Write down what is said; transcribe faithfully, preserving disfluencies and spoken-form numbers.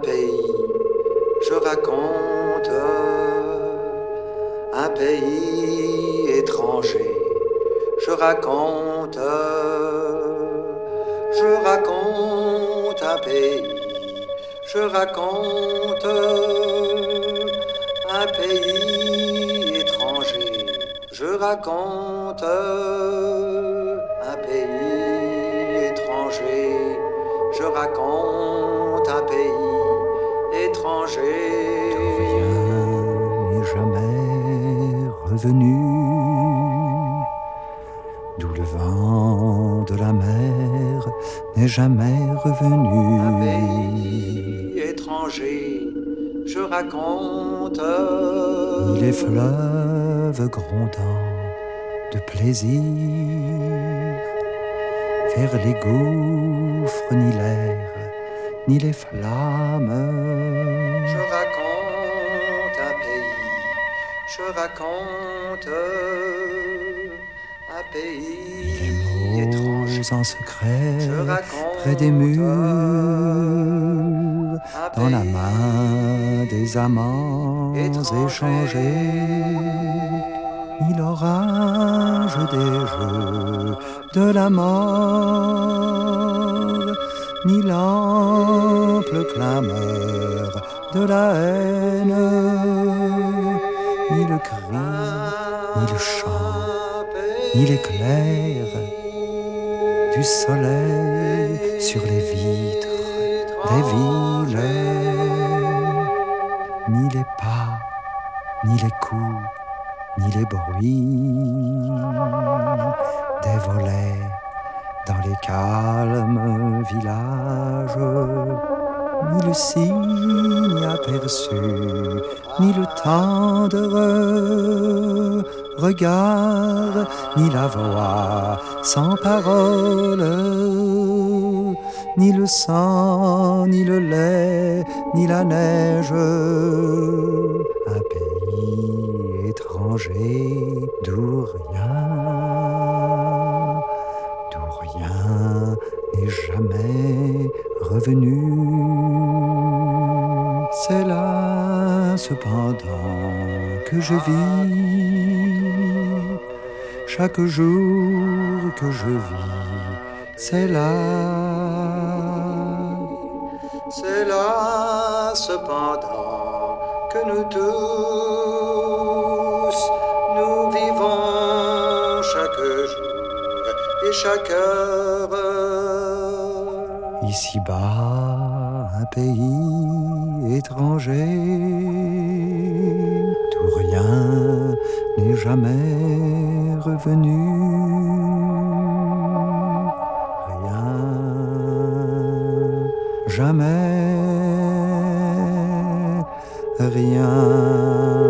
pays, je raconte un pays étranger, je raconte, je raconte un pays, je raconte un pays étranger, je raconte un pays étranger, je raconte un pays étranger. Rien n'est jamais revenu, d'où le vent de la mer n'est jamais revenu. Un pays étranger, je raconte. Ni les fleuves grondants de plaisir vers les gouffres, ni l'air, ni les flammes. Je raconte un pays, je raconte un pays Les mots étranger. en secret Je raconte près des murs, un dans la pays main des amants étranger. échangés. Ni l'orage des jeux de la mort, ni l'ample clameur de la haine, ni le cri, ni le chant, ni l'éclair du soleil sur les vitres des villes, ni les pas, ni les coups, ni les bruits des volets dans les calmes villages, ni le signe aperçu, ni le tendre regard, ni la voix sans parole, ni le sang, ni le lait, ni la neige. Un pays étranger d'où rien, d'où rien n'est jamais revenu. C'est là cependant que je vis, chaque jour que je vis, c'est là. C'est là cependant que nous tous, nous vivons chaque jour et chaque heure. Ici-bas, un pays étranger, d'où rien n'est jamais revenu. Rien, jamais, rien.